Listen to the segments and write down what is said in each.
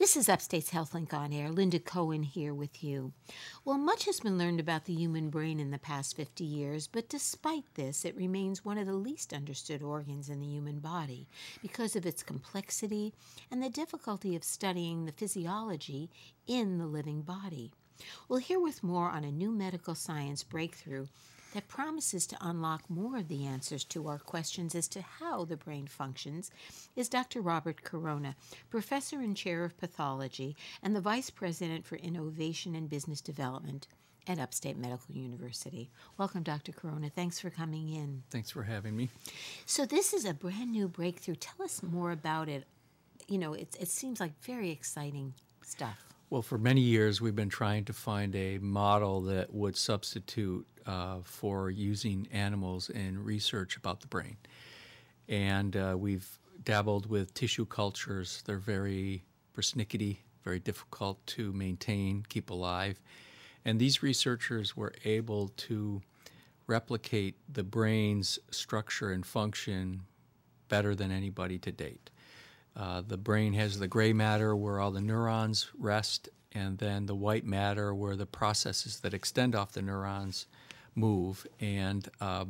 This is Upstate's HealthLink on Air. Linda Cohen here with you. Well, much has been learned about the human brain in the past 50 years, but despite this, it remains one of the least understood organs in the human body because of its complexity and the difficulty of studying the physiology in the living body. We'll hear with more on a new medical science breakthrough that promises to unlock more of the answers to our questions as to how the brain functions is Dr. Robert Corona, Professor and Chair of Pathology and the Vice President for Innovation and Business Development at Upstate Medical University. Welcome, Dr. Corona. Thanks for coming in. Thanks for having me. So this is a brand new breakthrough. Tell us more about it. You know, it seems like very exciting stuff. Well, for many years, we've been trying to find a model that would substitute for using animals in research about the brain. And we've dabbled with tissue cultures. They're very persnickety, very difficult to maintain, keep alive. And these researchers were able to replicate the brain's structure and function better than anybody to date. The brain has the gray matter where all the neurons rest, and then the white matter where the processes that extend off the neurons move. And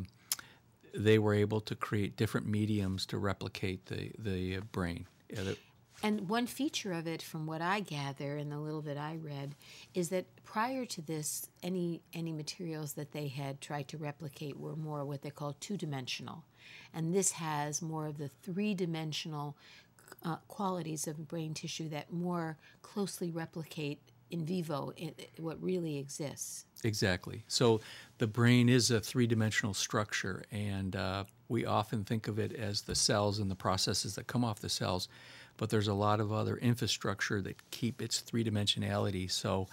they were able to create different mediums to replicate the brain. And one feature of it, from what I gather and the little bit I read, is that prior to this, any materials that they had tried to replicate were more what they call two-dimensional. And this has more of the three-dimensional qualities of brain tissue that more closely replicate in vivo what really exists. Exactly. So the brain is a three-dimensional structure, and we often think of it as the cells and the processes that come off the cells, but there's a lot of other infrastructure that keep its three-dimensionality. So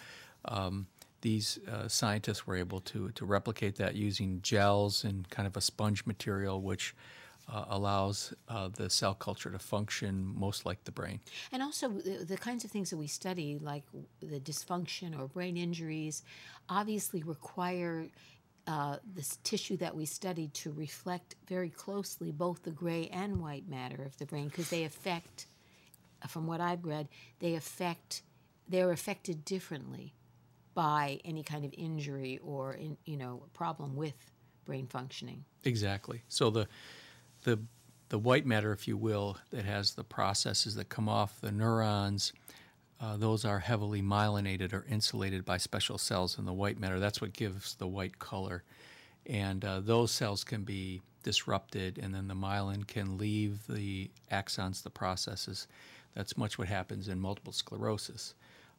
these scientists were able to replicate that using gels and kind of a sponge material, which allows the cell culture to function most like the brain. And also the kinds of things that we study, like the dysfunction or brain injuries, obviously require this tissue that we studied to reflect very closely both the gray and white matter of the brain, because they affect, from what I've read, they're affected differently by any kind of injury or problem with brain functioning. Exactly. So the white matter, if you will, that has the processes that come off the neurons, those are heavily myelinated or insulated by special cells in the white matter. That's what gives the white color. And those cells can be disrupted, and then the myelin can leave the axons, the processes. That's much what happens in multiple sclerosis.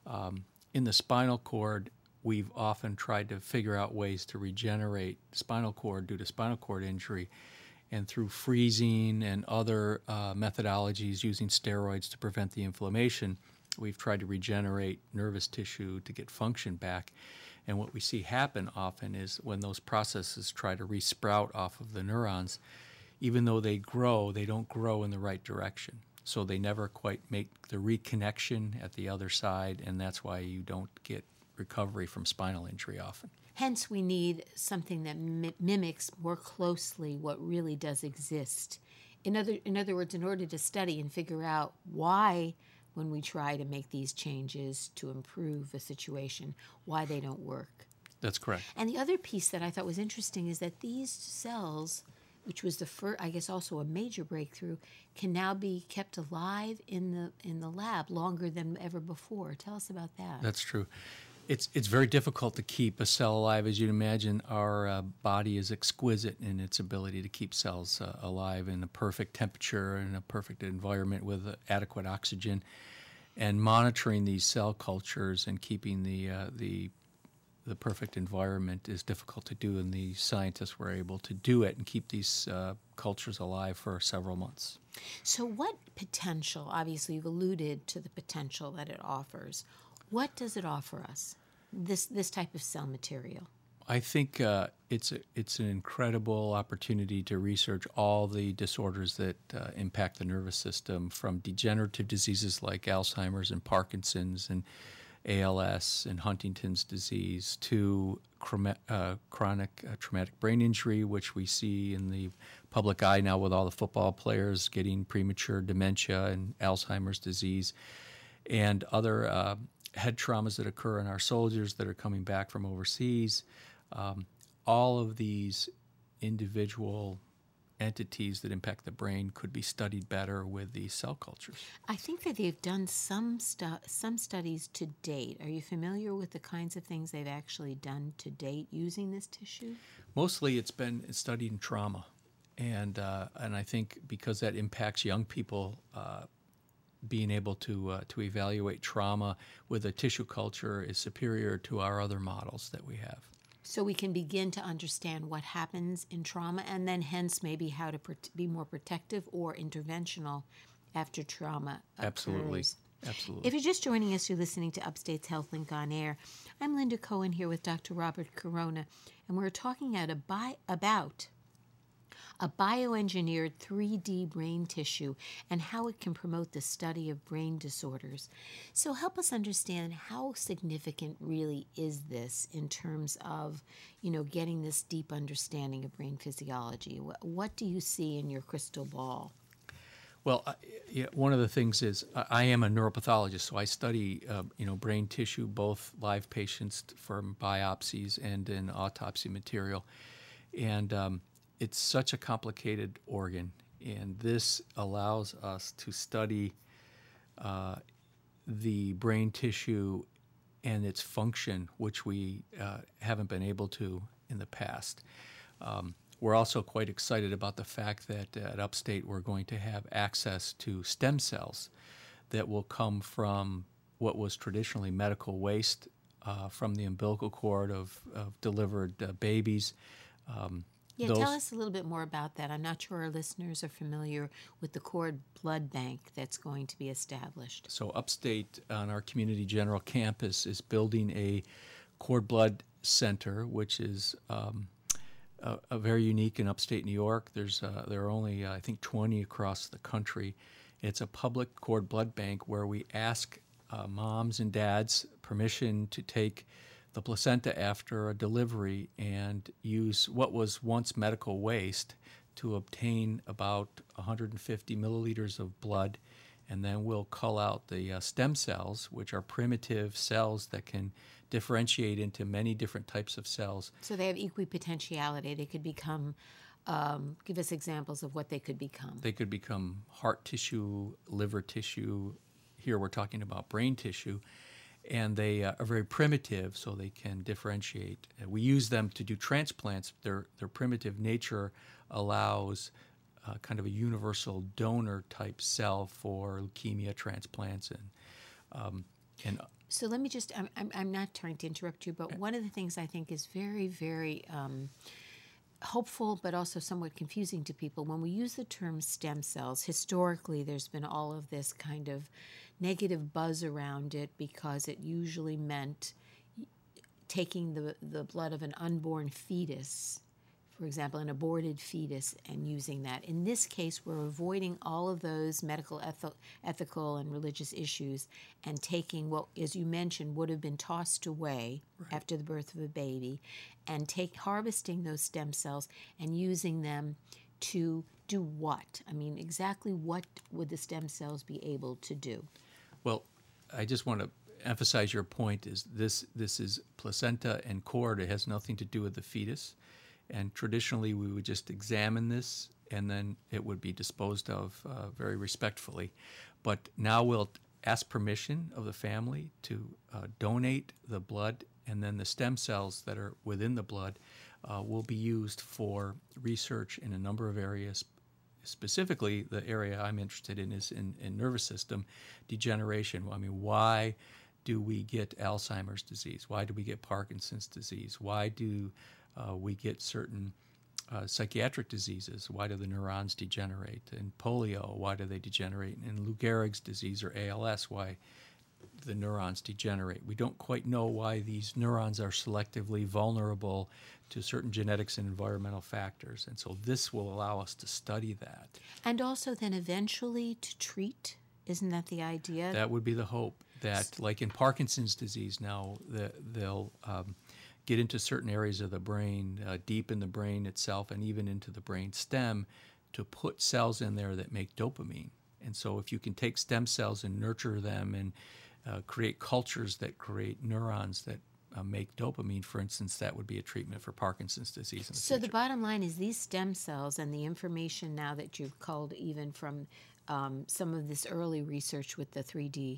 In the spinal cord, we've often tried to figure out ways to regenerate spinal cord due to spinal cord injury. And through freezing and other methodologies using steroids to prevent the inflammation, we've tried to regenerate nervous tissue to get function back. And what we see happen often is when those processes try to resprout off of the neurons, even though they grow, they don't grow in the right direction. So they never quite make the reconnection at the other side, and that's why you don't get recovery from spinal injury often. Hence, we need something that mimics more closely what really does exist. In other words, in order to study and figure out why, when we try to make these changes to improve a situation, why they don't work. That's correct. And the other piece that I thought was interesting is that these cells, which was the first, I guess, also a major breakthrough, can now be kept alive in the lab longer than ever before. Tell us about that. That's true. It's very difficult to keep a cell alive. As you'd imagine, our body is exquisite in its ability to keep cells alive in a perfect temperature and a perfect environment with adequate oxygen. And monitoring these cell cultures and keeping the perfect environment is difficult to do, and the scientists were able to do it and keep these cultures alive for several months. So what potential, obviously you've alluded to the potential that it offers. What does it offer us, this type of cell material? I think it's an incredible opportunity to research all the disorders that impact the nervous system, from degenerative diseases like Alzheimer's and Parkinson's and ALS and Huntington's disease, to chronic traumatic brain injury, which we see in the public eye now with all the football players getting premature dementia and Alzheimer's disease. and other head traumas that occur in our soldiers that are coming back from overseas. All of these individual entities that impact the brain could be studied better with these cell cultures. I think that they've done some studies to date. Are you familiar with the kinds of things they've actually done to date using this tissue? Mostly it's been studied in trauma. And I think because that impacts young people, being able to evaluate trauma with a tissue culture is superior to our other models that we have. So we can begin to understand what happens in trauma and then hence maybe how to be more protective or interventional after trauma occurs. Absolutely. Absolutely. If you're just joining us, you're listening to Upstate's HealthLink on Air. I'm Linda Cohen here with Dr. Robert Corona, and we're talking about a bioengineered 3D brain tissue and how it can promote the study of brain disorders. So help us understand how significant really is this in terms of, getting this deep understanding of brain physiology. What do you see in your crystal ball? Well, one of the things is I am a neuropathologist, so I study, brain tissue, both live patients from biopsies and in autopsy material. And it's such a complicated organ, and this allows us to study the brain tissue and its function, which we haven't been able to in the past. We're also quite excited about the fact that at Upstate we're going to have access to stem cells that will come from what was traditionally medical waste from the umbilical cord of delivered babies. Tell us a little bit more about that. I'm not sure our listeners are familiar with the cord blood bank that's going to be established. So Upstate on our community general campus is building a cord blood center, which is a very unique in upstate New York. There are only, I think, 20 across the country. It's a public cord blood bank where we ask moms and dads permission to take the placenta after a delivery and use what was once medical waste to obtain about 150 milliliters of blood, and then we'll cull out the stem cells, which are primitive cells that can differentiate into many different types of cells. So they have equipotentiality. They could become, give us examples of what they could become. They could become heart tissue, liver tissue. Here we're talking about brain tissue. And they are very primitive, so they can differentiate. We use them to do transplants. Their primitive nature allows kind of a universal donor type cell for leukemia transplants and So let me just, I'm not trying to interrupt you, but one of the things I think is very, very hopeful but also somewhat confusing to people, when we use the term stem cells, historically there's been all of this kind of negative buzz around it because it usually meant taking the blood of an unborn fetus, for example, an aborted fetus, and using that. In this case, we're avoiding all of those medical, ethical, and religious issues and taking what, as you mentioned, would have been tossed away after the birth of a baby and harvesting those stem cells and using them to do what? I mean, exactly what would the stem cells be able to do? Well, I just want to emphasize your point is this is placenta and cord. It has nothing to do with the fetus. And traditionally, we would just examine this, and then it would be disposed of very respectfully. But now we'll ask permission of the family to donate the blood, and then the stem cells that are within the blood will be used for research in a number of areas. Specifically, the area I'm interested in is in nervous system degeneration. I mean, why do we get Alzheimer's disease? Why do we get Parkinson's disease? Why do we get certain psychiatric diseases? Why do the neurons degenerate? In polio, why do they degenerate? In Lou Gehrig's disease or ALS, why the neurons degenerate? We don't quite know why these neurons are selectively vulnerable to certain genetics and environmental factors. And so this will allow us to study that. And also then eventually to treat. Isn't that the idea? That would be the hope, that like in Parkinson's disease now, they'll get into certain areas of the brain, deep in the brain itself and even into the brain stem, to put cells in there that make dopamine. And so if you can take stem cells and nurture them and create cultures that create neurons that make dopamine, for instance, that would be a treatment for Parkinson's disease in the So future. the bottom line is these stem cells and the information now that you've culled even from some of this early research with the 3D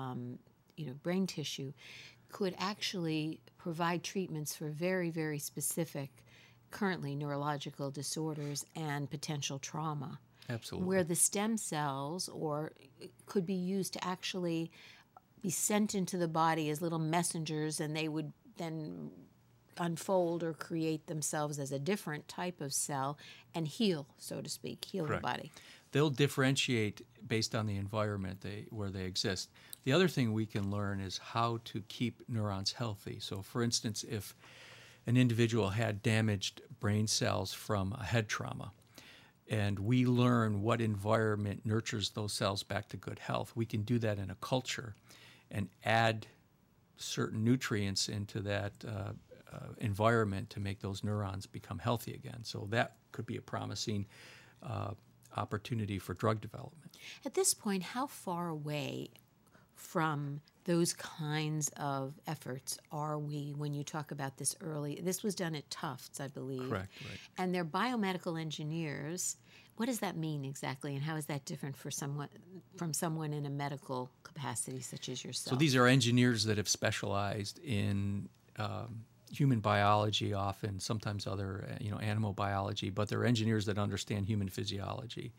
brain tissue could actually provide treatments for very, very specific, currently neurological disorders and potential trauma. Absolutely. Where the stem cells could be used to actually be sent into the body as little messengers, and they would then unfold or create themselves as a different type of cell and heal, so to speak, heal Correct. the body. They'll differentiate based on the environment where they exist. The other thing we can learn is how to keep neurons healthy. So, for instance, if an individual had damaged brain cells from a head trauma, and we learn what environment nurtures those cells back to good health, we can do that in a culture and add certain nutrients into that environment to make those neurons become healthy again. So that could be a promising opportunity for drug development. At this point, how far away from those kinds of efforts are we when you talk about this early? This was done at Tufts, I believe. Correct, right. And they're biomedical engineers. What does that mean exactly, and how is that different from someone in a medical capacity such as yourself? So these are engineers that have specialized in human biology, often, sometimes other animal biology, but they're engineers that understand human physiology.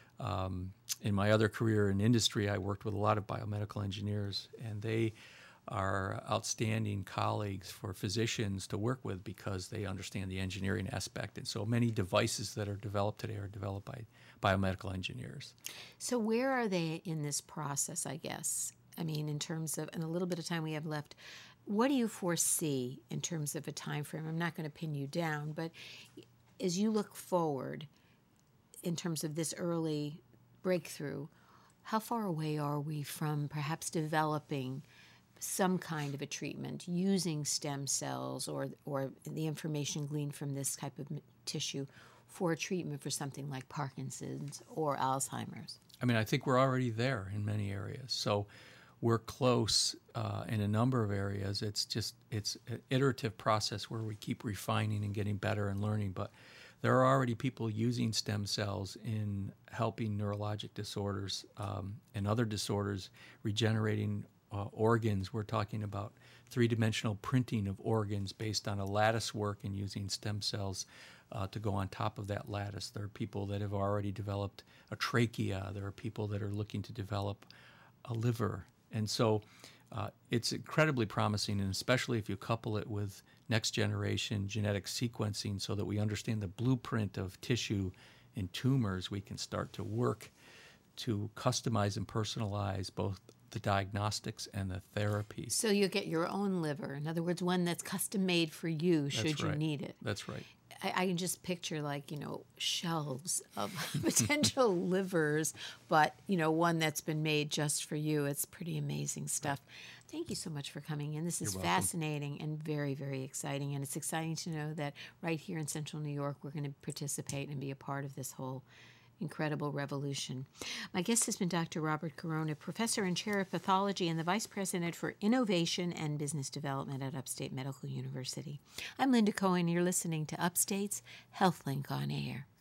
In my other career in industry, I worked with a lot of biomedical engineers, and they are outstanding colleagues for physicians to work with because they understand the engineering aspect. And so many devices that are developed today are developed by biomedical engineers. So where are they in this process, I guess? I mean, in terms of, in a little bit of time we have left, what do you foresee in terms of a time frame? I'm not going to pin you down, but as you look forward in terms of this early breakthrough, how far away are we from perhaps developing some kind of a treatment using stem cells or the information gleaned from this type of tissue for a treatment for something like Parkinson's or Alzheimer's? I mean, I think we're already there in many areas. So we're close in a number of areas. It's an iterative process where we keep refining and getting better and learning. But there are already people using stem cells in helping neurologic disorders and other disorders, regenerating organs. We're talking about three-dimensional printing of organs based on a lattice work and using stem cells to go on top of that lattice. There are people that have already developed a trachea. There are people that are looking to develop a liver. And so it's incredibly promising, and especially if you couple it with next-generation genetic sequencing so that we understand the blueprint of tissue in tumors, we can start to work to customize and personalize both the diagnostics and the therapy. So you'll get your own liver. In other words, one that's custom made for you should you need it. That's right. I can just picture shelves of potential livers, but one that's been made just for you. It's pretty amazing stuff. Thank you so much for coming in. This is fascinating and very, very exciting. And it's exciting to know that right here in Central New York, we're going to participate and be a part of this whole incredible revolution. My guest has been Dr. Robert Corona, professor and chair of pathology and the vice president for innovation and business development at Upstate Medical University. I'm Linda Cohen. You're listening to Upstate's HealthLink on Air.